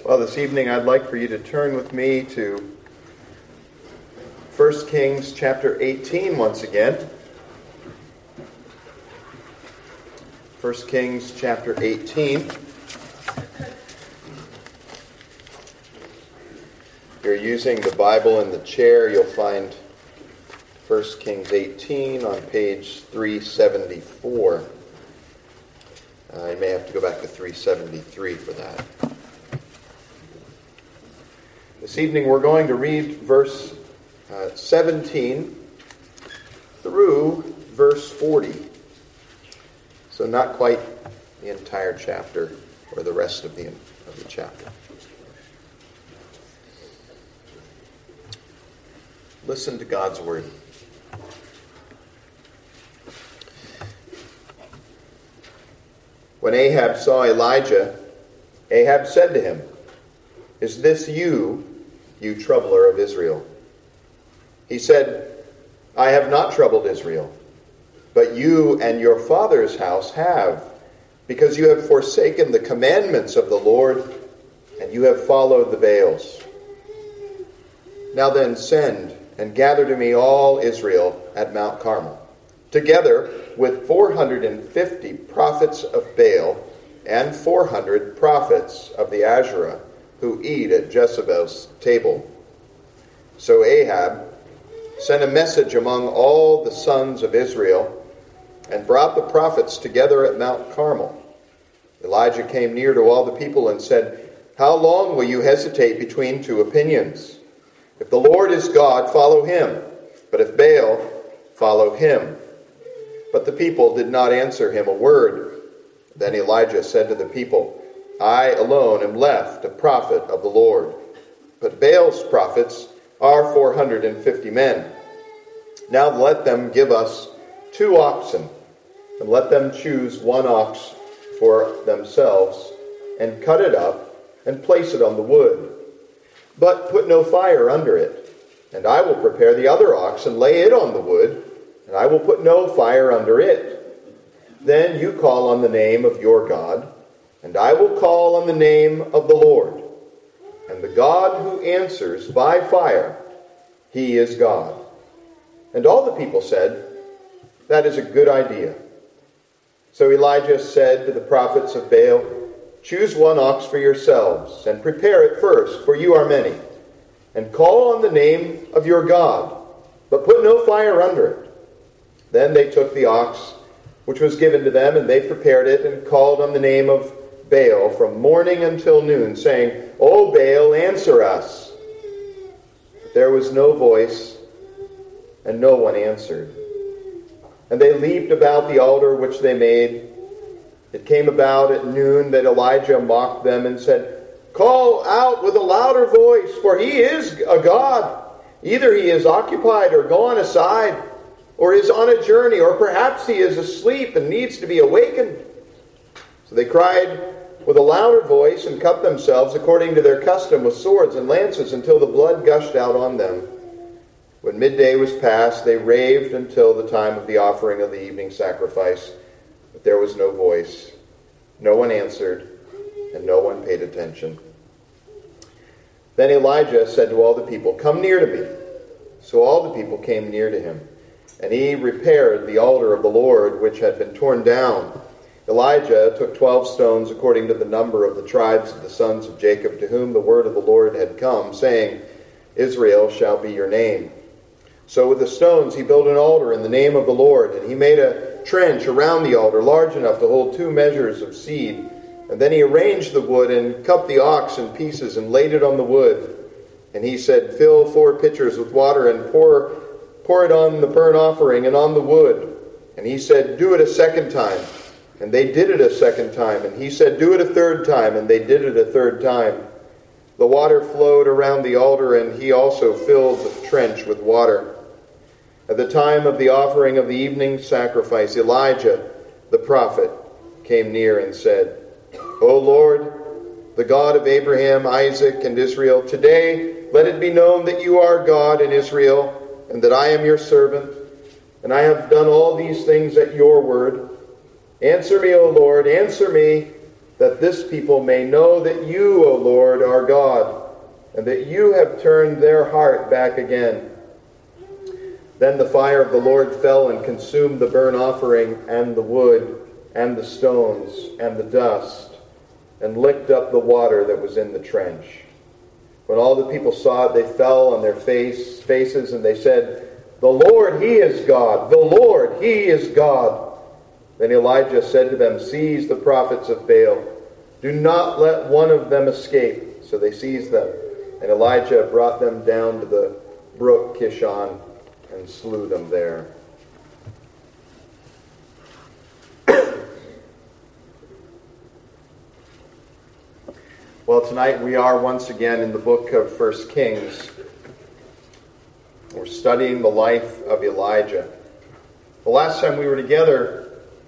Well, this evening I'd like for you to turn with me to 1 Kings chapter 18 once again. 1 Kings chapter 18. If you're using the Bible in the chair, you'll find 1 Kings 18 on page 374. You may have to go back to 373 for that. This evening we're going to read verse 17 through verse 40. So not quite the entire chapter or the rest of the chapter. Listen to God's word. When Ahab saw Elijah, Ahab said to him, "Is this you troubler of Israel?" He said, "I have not troubled Israel, but you and your father's house have, because you have forsaken the commandments of the Lord, and you have followed the Baals. Now then send and gather to me all Israel at Mount Carmel, together with 450 prophets of Baal and 400 prophets of the Asherah who eat at Jezebel's table." So Ahab sent a message among all the sons of Israel and brought the prophets together at Mount Carmel. Elijah came near to all the people and said, "How long will you hesitate between two opinions? If the Lord is God, follow him. But if Baal, follow him." But the people did not answer him a word. Then Elijah said to the people, "I alone am left a prophet of the Lord, but Baal's prophets are 450 men. Now let them give us 2 oxen, and let them choose 1 ox for themselves, and cut it up, and place it on the wood. But put no fire under it. And I will prepare the other ox, and lay it on the wood, and I will put no fire under it. Then you call on the name of your God, and I will call on the name of the Lord. And the God who answers by fire, he is God." And all the people said, "That is a good idea." So Elijah said to the prophets of Baal, "Choose 1 ox for yourselves, and prepare it first, for you are many. And call on the name of your God, but put no fire under it." Then they took the ox which was given to them, and they prepared it, and called on the name of Baal from morning until noon, saying, "O Baal, answer us." But there was no voice, and no one answered. And they leaped about the altar which they made. It came about at noon that Elijah mocked them and said, "Call out with a louder voice, for he is a god. Either he is occupied or gone aside, or is on a journey, or perhaps he is asleep and needs to be awakened." So they cried with a louder voice and cut themselves according to their custom with swords and lances until the blood gushed out on them. When midday was past, they raved until the time of the offering of the evening sacrifice. But there was no voice. No one answered, and no one paid attention. Then Elijah said to all the people, "Come near to me." So all the people came near to him, and he repaired the altar of the Lord, which had been torn down. Elijah took 12 stones according to the number of the tribes of the sons of Jacob, to whom the word of the Lord had come, saying, "Israel shall be your name." So with the stones he built an altar in the name of the Lord, and he made a trench around the altar large enough to hold 2 measures of seed. And then he arranged the wood and cut the ox in pieces and laid it on the wood. And he said, "Fill 4 pitchers with water and pour it on the burnt offering and on the wood." And he said, "Do it a second time." And they did it a second time. And he said, "Do it a third time." And they did it a third time. The water flowed around the altar, and he also filled the trench with water. At the time of the offering of the evening sacrifice, Elijah, the prophet, came near and said, "O Lord, the God of Abraham, Isaac, and Israel, today let it be known that you are God in Israel, and that I am your servant, and I have done all these things at your word. Answer me, O Lord, answer me, that this people may know that you, O Lord, are God, and that you have turned their heart back again." Then the fire of the Lord fell and consumed the burnt offering and the wood and the stones and the dust, and licked up the water that was in the trench. When all the people saw it, they fell on their faces, and they said, "The Lord, He is God! The Lord, He is God!" Then Elijah said to them, "Seize the prophets of Baal. Do not let one of them escape." So they seized them, and Elijah brought them down to the brook Kishon and slew them there. Well, tonight we are once again in the book of 1 Kings. We're studying the life of Elijah. The last time we were together,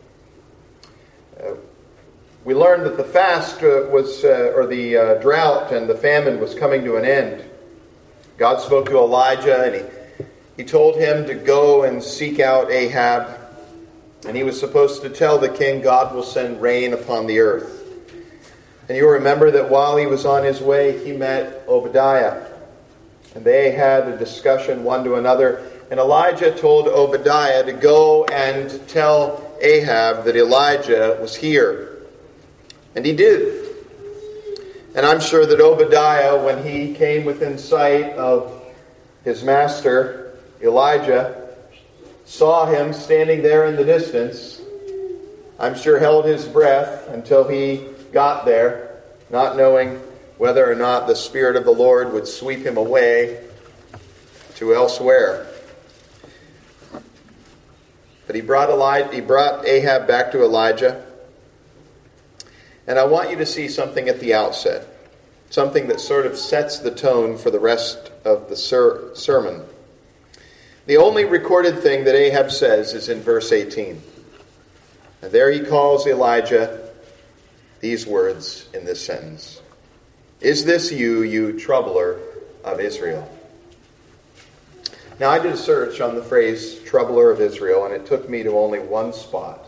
we learned that the fast the drought and the famine was coming to an end. God spoke to Elijah, and he told him to go and seek out Ahab. And he was supposed to tell the king, God will send rain upon the earth. And you'll remember that while he was on his way, he met Obadiah. And they had a discussion one to another. And Elijah told Obadiah to go and tell Ahab that Elijah was here. And he did. And I'm sure that Obadiah, when he came within sight of his master, Elijah, saw him standing there in the distance, I'm sure held his breath until he got there, not knowing whether or not the Spirit of the Lord would sweep him away to elsewhere. But he brought Ahab back to Elijah. And I want you to see something at the outset, something that sort of sets the tone for the rest of the sermon. The only recorded thing that Ahab says is in verse 18. And there he calls Elijah these words in this sentence: "Is this you, you troubler of Israel?" Now, I did a search on the phrase troubler of Israel, and it took me to only one spot.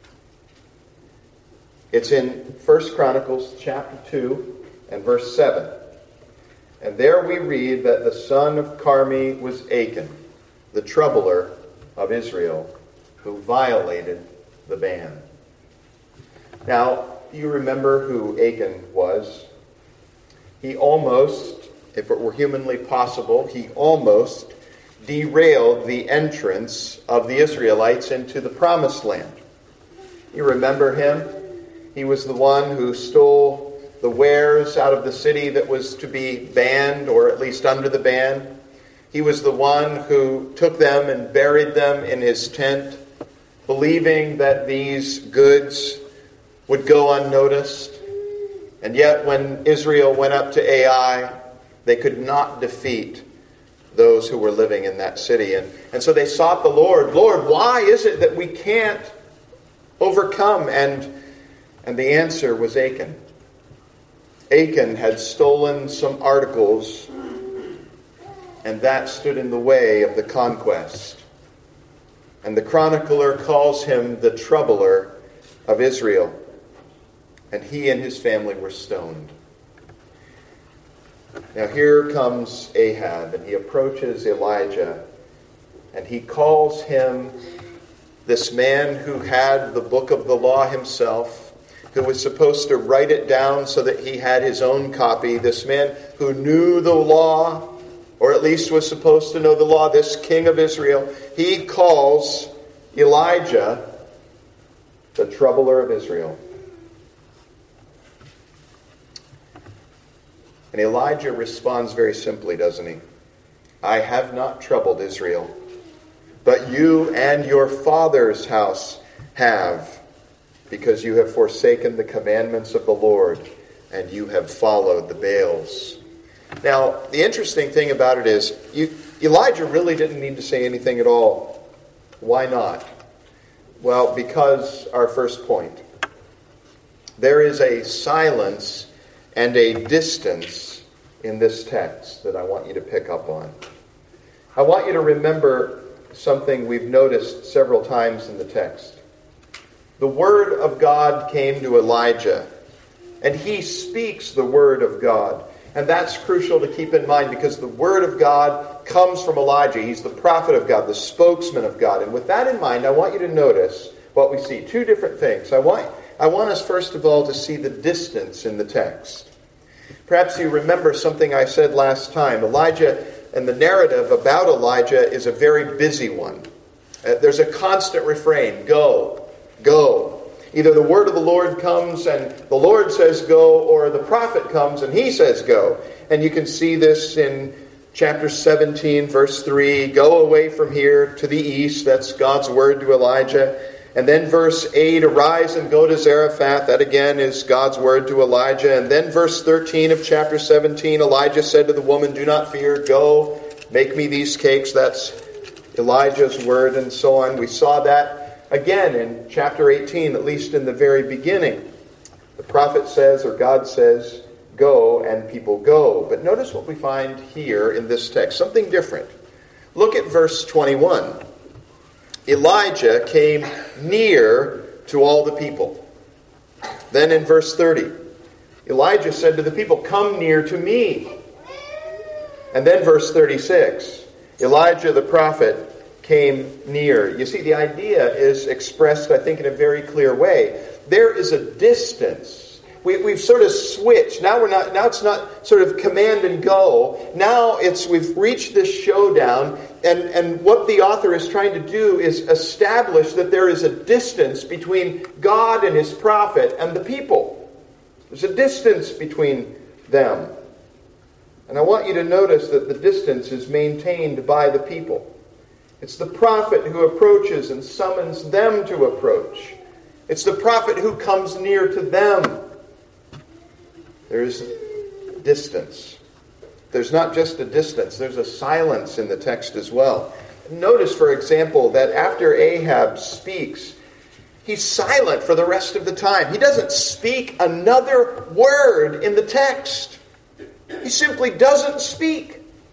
It's in 1 Chronicles chapter 2 and verse 7. And there we read that the son of Carmi was Achan, the troubler of Israel, who violated the ban. Now, you remember who Achan was. He almost, if it were humanly possible, he almost derailed the entrance of the Israelites into the Promised Land. You remember him? He was the one who stole the wares out of the city that was to be banned, or at least under the ban. He was the one who took them and buried them in his tent, believing that these goods would go unnoticed. And yet when Israel went up to Ai, they could not defeat those who were living in that city. And so they sought the Lord. Lord, why is it that we can't overcome? And the answer was Achan. Achan had stolen some articles, and that stood in the way of the conquest. And the chronicler calls him the troubler of Israel. And he and his family were stoned. Now here comes Ahab, and he approaches Elijah, and he calls him this man who had the book of the law himself, who was supposed to write it down so that he had his own copy, this man who knew the law, or at least was supposed to know the law, this king of Israel. He calls Elijah the troubler of Israel. And Elijah responds very simply, doesn't he? I have not troubled Israel, but you and your father's house have, because you have forsaken the commandments of the Lord, and you have followed the Baals. Now, the interesting thing about it is, Elijah really didn't need to say anything at all. Why not? Well, because our first point, there is a silence and a distance in this text that I want you to pick up on. I want you to remember something we've noticed several times in the text. The word of God came to Elijah And he speaks the word of God. And that's crucial to keep in mind because the word of God comes from Elijah. He's the prophet of God, the spokesman of God. And with that in mind, I want you to notice what we see. Two different things. I want us, first of all, to see the distance in the text. Perhaps you remember something I said last time. Elijah and the narrative about Elijah is a very busy one. There's a constant refrain, go, go. Either the word of the Lord comes and the Lord says go, or the prophet comes and he says go. And you can see this in chapter 17, verse 3. Go away from here to the east. That's God's word to Elijah. And then verse 8, arise and go to Zarephath. That again is God's word to Elijah. And then verse 13 of chapter 17, Elijah said to the woman, do not fear, go, make me these cakes. That's Elijah's word, and so on. We saw that again in chapter 18, at least in the very beginning. The prophet says, or God says, go, and people go. But notice what we find here in this text, something different. Look at verse 21. Elijah came near to all the people. Then in verse 30, Elijah said to the people, come near to me. And then verse 36, Elijah the prophet came near. You see, the idea is expressed, I think, in a very clear way. There is a distance. We've sort of switched. Now it's not sort of command and go. Now we've reached this showdown, and what the author is trying to do is establish that there is a distance between God and his prophet and the people. There's a distance between them. And I want you to notice that the distance is maintained by the people. It's the prophet who approaches and summons them to approach. It's the prophet who comes near to them. There's distance. There's not just a distance, there's a silence in the text as well. Notice, for example, that after Ahab speaks, he's silent for the rest of the time. He doesn't speak another word in the text. He simply doesn't speak.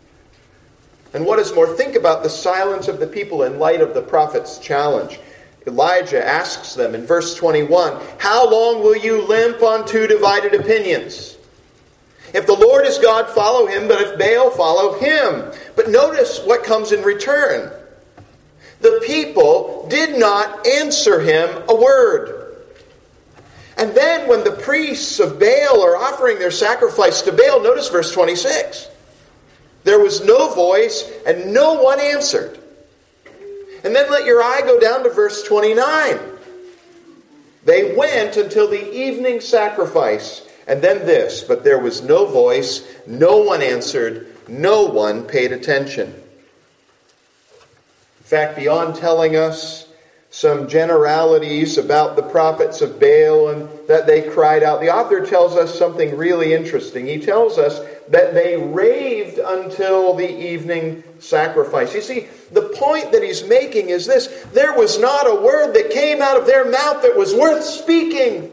And what is more, think about the silence of the people in light of the prophet's challenge. Elijah asks them in verse 21, how long will you limp on two divided opinions? If the Lord is God, follow him, but if Baal, follow him. But notice what comes in return. The people did not answer him a word. And then when the priests of Baal are offering their sacrifice to Baal, notice verse 26. There was no voice and no one answered. And then let your eye go down to verse 29. They went until the evening sacrifice. And then this, but there was no voice, no one answered, no one paid attention. In fact, beyond telling us some generalities about the prophets of Baal and that they cried out, the author tells us something really interesting. He tells us that they raved until the evening sacrifice. You see, the point that he's making is this: there was not a word that came out of their mouth that was worth speaking.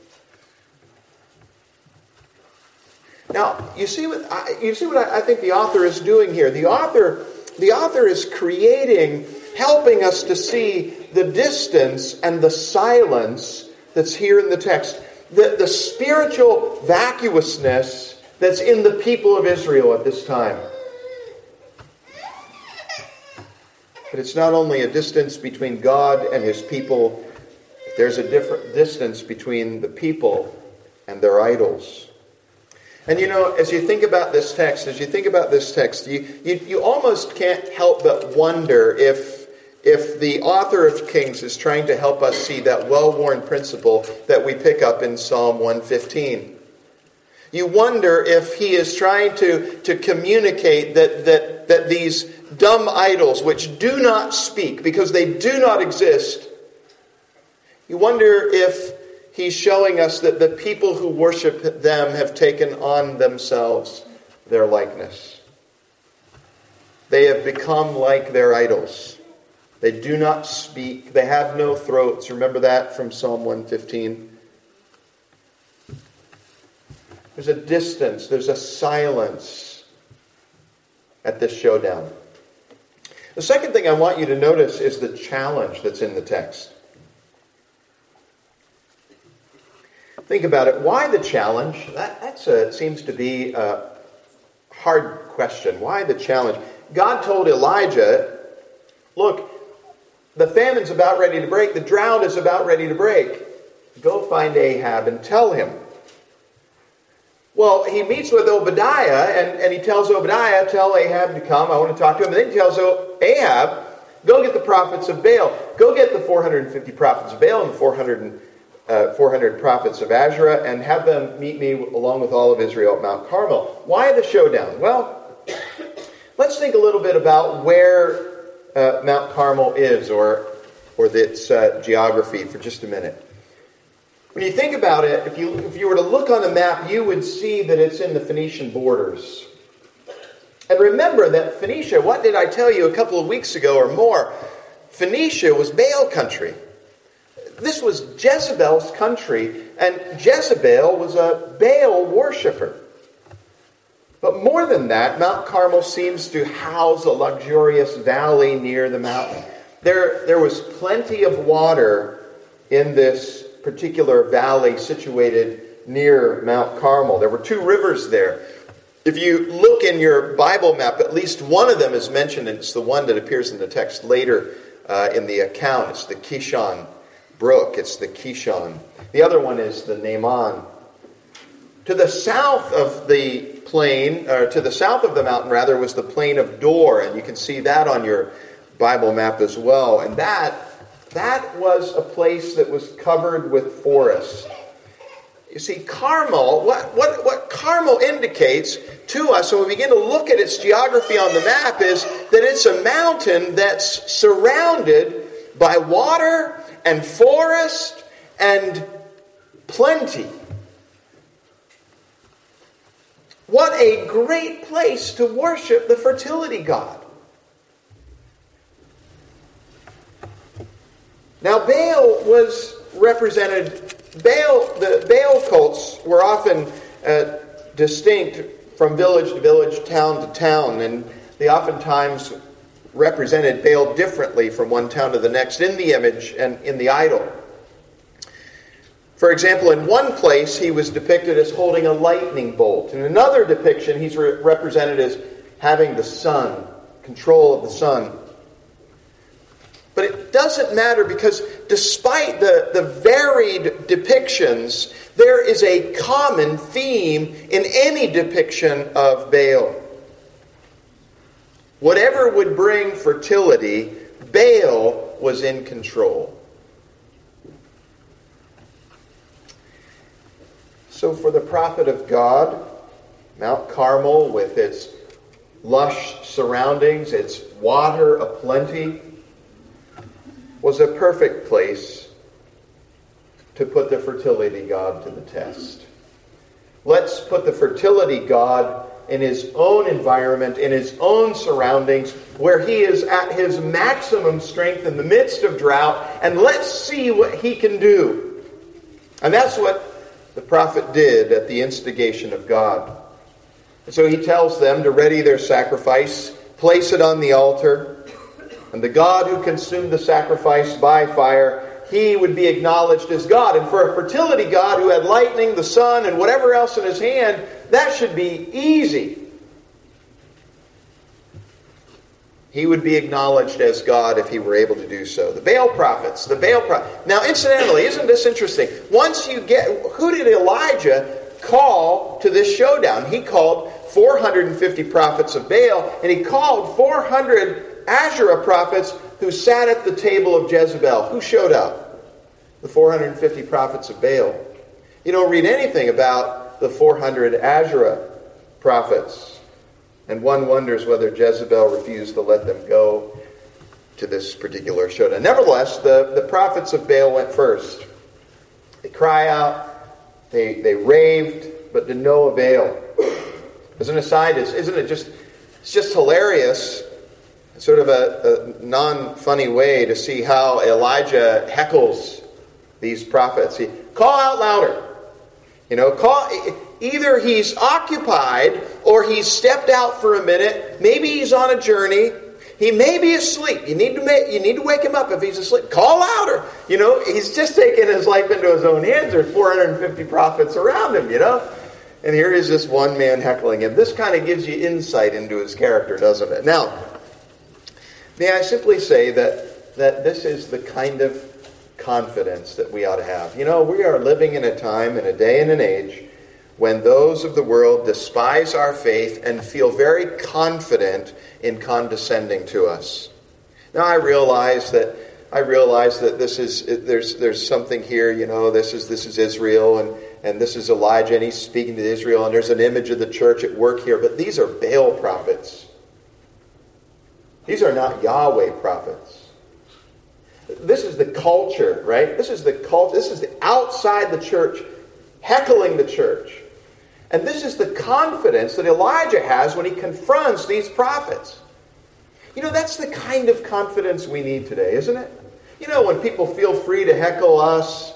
Now, you see what I think the author is doing here. The author is creating, helping us to see the distance and the silence that's here in the text. The spiritual vacuousness that's in the people of Israel at this time. But it's not only a distance between God and his people. There's a different distance between the people and their idols. And you know, as you think about this text, you almost can't help but wonder if the author of Kings is trying to help us see that well-worn principle that we pick up in Psalm 115. You wonder if he is trying to communicate that these dumb idols, which do not speak because they do not exist, you wonder if he's showing us that the people who worship them have taken on themselves their likeness. They have become like their idols. They do not speak. They have no throats. Remember that from Psalm 115. There's a distance. There's a silence at this showdown. The second thing I want you to notice is the challenge that's in the text. Think about it. Why the challenge? That seems to be a hard question. Why the challenge? God told Elijah, look, the famine's about ready to break. The drought is about ready to break. Go find Ahab and tell him. Well, he meets with Obadiah, and he tells Obadiah, tell Ahab to come. I want to talk to him. And then he tells Ahab, go get the prophets of Baal. Go get the 450 prophets of Baal and the 400 prophets of Asherah, and have them meet me along with all of Israel at Mount Carmel. Why the showdown? Well, let's think a little bit about where Mount Carmel is, or its geography for just a minute. When you think about it, if you were to look on a map, you would see that it's in the Phoenician borders. And remember that Phoenicia, what did I tell you a couple of weeks ago or more? Phoenicia was Baal country. This was Jezebel's country, and Jezebel was a Baal worshiper. But more than that, Mount Carmel seems to house a luxurious valley near the mountain. There was plenty of water in this particular valley situated near Mount Carmel. There were two rivers there. If you look in your Bible map, at least one of them is mentioned, and it's the one that appears in the text later in the account. It's the Kishon Brook. It's the Kishon. The other one is the Naaman. To the south of the plain, or to the south of the mountain, rather, was the plain of Dor, and you can see that on your Bible map as well. And that was a place that was covered with forest. You see, Carmel, what Carmel indicates to us when we begin to look at its geography on the map is that it's a mountain that's surrounded by water and forest and plenty. What a great place to worship the fertility god. Now, Baal was represented. The Baal cults were often distinct from village to village, town to town, and they oftentimes represented Baal differently from one town to the next in the image and in the idol. For example, in one place he was depicted as holding a lightning bolt. In another depiction he's represented as having the sun, control of the sun. But it doesn't matter, because despite the varied depictions, there is a common theme in any depiction of Baal. Whatever would bring fertility, Baal was in control. So for the prophet of God, Mount Carmel, with its lush surroundings, its water aplenty, was a perfect place to put the fertility god to the test. Let's put the fertility god in his own environment, in his own surroundings, where he is at his maximum strength in the midst of drought, and let's see what he can do. And that's what the prophet did at the instigation of God. And so he tells them to ready their sacrifice, place it on the altar, and the God who consumed the sacrifice by fire, he would be acknowledged as God. And for a fertility god who had lightning, the sun, and whatever else in his hand, that should be easy. He would be acknowledged as God if he were able to do so. The Baal prophets. Now, incidentally, isn't this interesting? Who did Elijah call to this showdown? He called 450 prophets of Baal, and he called 400 Asherah prophets who sat at the table of Jezebel. Who showed up? The 450 prophets of Baal. You don't read anything about the 400 Asherah prophets. And one wonders whether Jezebel refused to let them go to this particular showdown. Nevertheless, the prophets of Baal went first. They cry out, they raved, but to no avail. As an aside, isn't it just, it's just hilarious, sort of a non-funny way to see how Elijah heckles these prophets. He call out louder. Either he's occupied or he's stepped out for a minute. Maybe he's on a journey. He may be asleep. You need to wake him up if he's asleep. Call louder. He's just taking his life into his own hands. There's 450 prophets around him, And here is this one man heckling him. This kind of gives you insight into his character, doesn't it? Now, may I simply say that this is the kind of confidence that we ought to have. We are living in a time, in a day and an age, when those of the world despise our faith and feel very confident in condescending to us. Now, I realize that there's something here. This is Israel, and this is Elijah, and he's speaking to Israel, and there's an image of the church at work here. But these are Baal prophets. These are not Yahweh prophets. This is the culture, right? This is the culture. This is the outside the church, heckling the church. And this is the confidence that Elijah has when he confronts these prophets. That's the kind of confidence we need today, isn't it? When people feel free to heckle us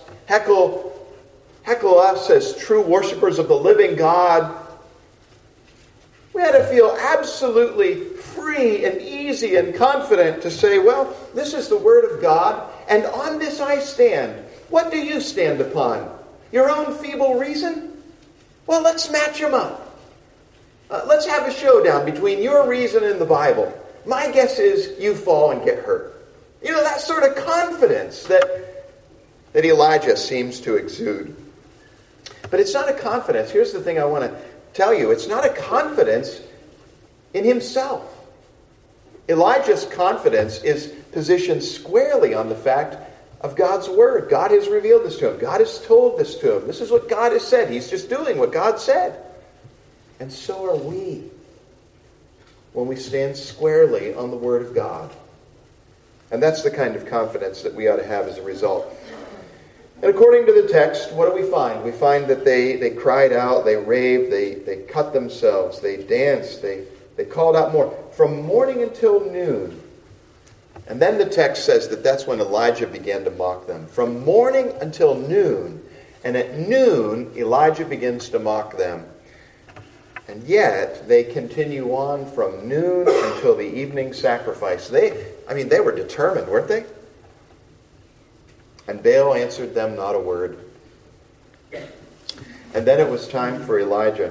as true worshipers of the living God, we had to feel absolutely free and easy and confident to say, well, this is the Word of God, and on this I stand. What do you stand upon? Your own feeble reason? Well, let's match them up. Let's have a showdown between your reason and the Bible. My guess is you fall and get hurt. That sort of confidence that Elijah seems to exude. But it's not a confidence. Here's the thing I want to tell you. It's not a confidence in himself. Elijah's confidence is positioned squarely on the fact of God's Word. God has revealed this to him. God has told this to him. This is what God has said. He's just doing what God said. And so are we when we stand squarely on the Word of God. And that's the kind of confidence that we ought to have as a result. And according to the text, what do we find? We find that they cried out, they raved, they cut themselves, they danced, they called out more. From morning until noon. And then the text says that that's when Elijah began to mock them. From morning until noon. And at noon, Elijah begins to mock them. And yet, they continue on from noon until the evening sacrifice. They were determined, weren't they? And Baal answered them not a word. And then it was time for Elijah.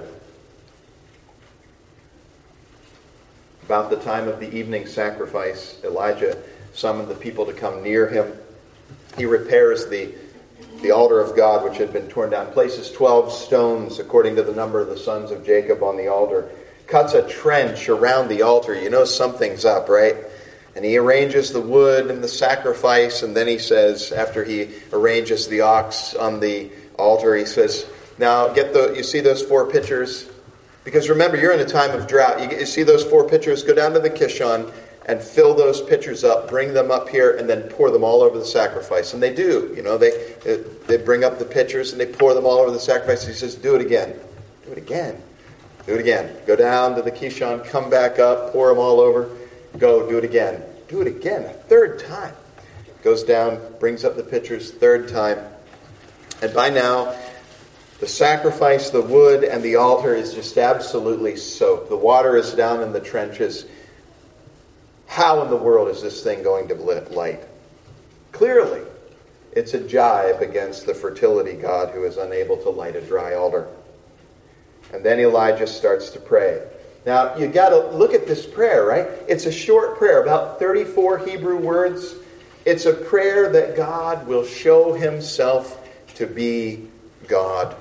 About the time of the evening sacrifice, Elijah summoned the people to come near him. He repairs the altar of God, which had been torn down, places 12 stones according to the number of the sons of Jacob on the altar, cuts a trench around the altar. Something's up, right? And he arranges the wood and the sacrifice, and then he says, after he arranges the ox on the altar, he says, now you see those 4 pitchers? Because remember, you're in a time of drought. You see those 4 pitchers? Go down to the Kishon and fill those pitchers up, bring them up here, and then pour them all over the sacrifice. And they do. They bring up the pitchers and they pour them all over the sacrifice. He says, do it again. Do it again. Do it again. Go down to the Kishon, come back up, pour them all over. Go, do it again. Do it again, a 3rd time. Goes down, brings up the pitchers, 3rd time. And by now, the sacrifice, the wood, and the altar is just absolutely soaked. The water is down in the trenches. How in the world is this thing going to light? Clearly, it's a jibe against the fertility God who is unable to light a dry altar. And then Elijah starts to pray. Now, you got to look at this prayer, right? It's a short prayer, about 34 Hebrew words. It's a prayer that God will show himself to be God.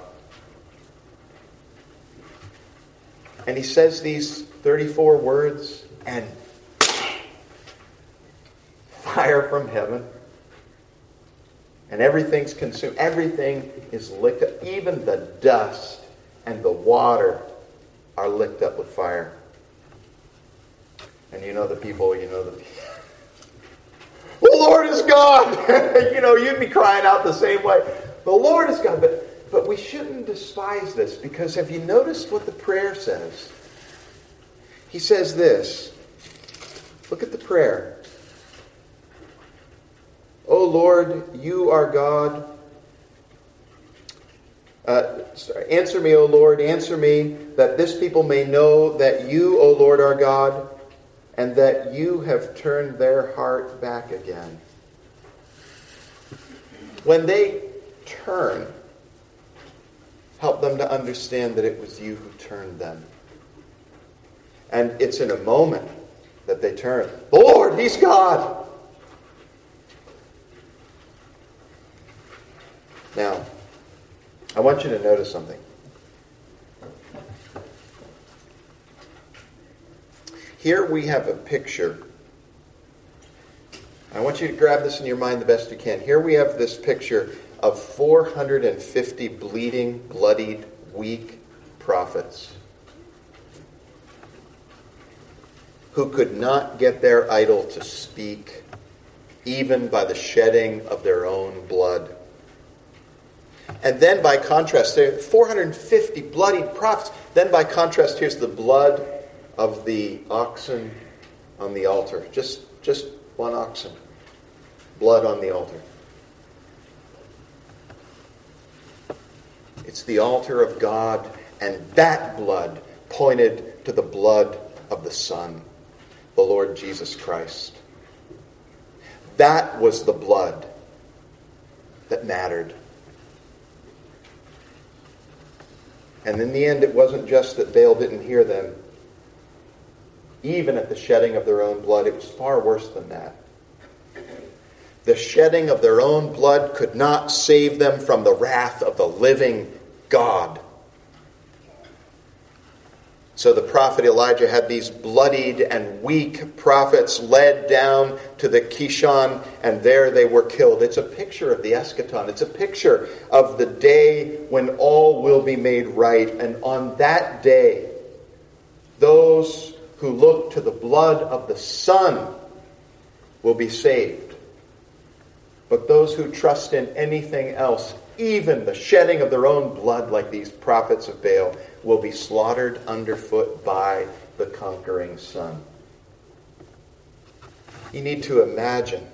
And he says these 34 words, and fire from heaven, and everything's consumed. Everything is licked up. Even the dust and the water are licked up with fire. And the people, the Lord is God. You'd be crying out the same way. The Lord is God. But we shouldn't despise this, because have you noticed what the prayer says? He says this. Look at the prayer. O Lord, you are God. Answer me, O Lord, answer me, that this people may know that you, O Lord, are God, and that you have turned their heart back again. When they turn, help them to understand that it was you who turned them. And it's in a moment that they turn. The Lord, He's God! Now, I want you to notice something. Here we have a picture. I want you to grab this in your mind the best you can. Here we have this picture of 450 bleeding, bloodied, weak prophets who could not get their idol to speak, even by the shedding of their own blood. And then by contrast, there are 450 bloodied prophets. Then by contrast, here's the blood of the oxen on the altar. Just one oxen. Blood on the altar. It's the altar of God, and that blood pointed to the blood of the Son, the Lord Jesus Christ. That was the blood that mattered. And in the end, it wasn't just that Baal didn't hear them. Even at the shedding of their own blood, it was far worse than that. The shedding of their own blood could not save them from the wrath of the living God. So the prophet Elijah had these bloodied and weak prophets led down to the Kishon, and there they were killed. It's a picture of the eschaton. It's a picture of the day when all will be made right. And on that day, those who look to the blood of the Son will be saved. But those who trust in anything else, even the shedding of their own blood like these prophets of Baal, will be slaughtered underfoot by the conquering Son. You need to imagine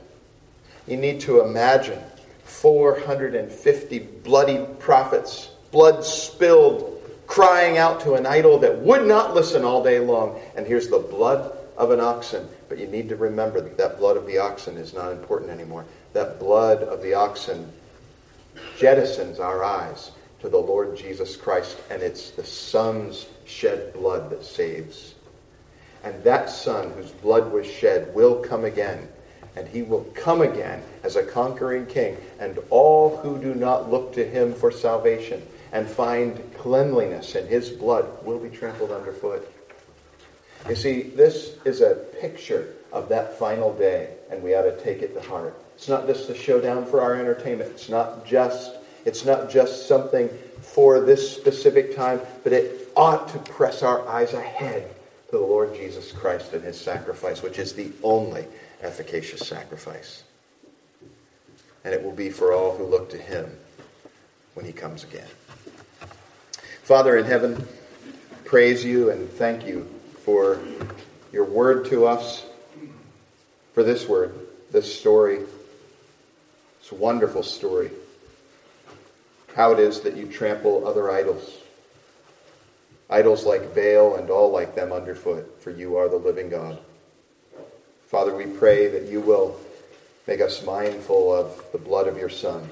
450 bloodied prophets, blood spilled, crying out to an idol that would not listen all day long. And here's the blood of an oxen. But you need to remember that blood of the oxen is not important anymore. That blood of the oxen jettisons our eyes to the Lord Jesus Christ, and it's the Son's shed blood that saves. And that Son whose blood was shed will come again, and He will come again as a conquering King, and all who do not look to Him for salvation and find cleanliness in His blood will be trampled underfoot. You see, this is a picture of that final day, and we ought to take it to heart. It's not just a showdown for our entertainment. It's not just something for this specific time, but it ought to press our eyes ahead to the Lord Jesus Christ and His sacrifice, which is the only efficacious sacrifice. And it will be for all who look to Him when He comes again. Father in heaven, praise You and thank You for Your word to us, for this word, this story, this wonderful story. How it is that You trample other idols. Idols like Baal and all like them underfoot, for You are the living God. Father, we pray that You will make us mindful of the blood of Your Son.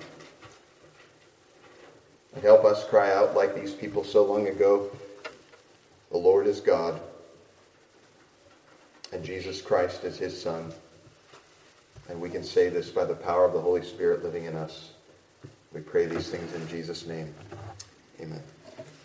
And help us cry out like these people so long ago, the Lord is God, and Jesus Christ is His Son. And we can say this by the power of the Holy Spirit living in us. We pray these things in Jesus' name. Amen.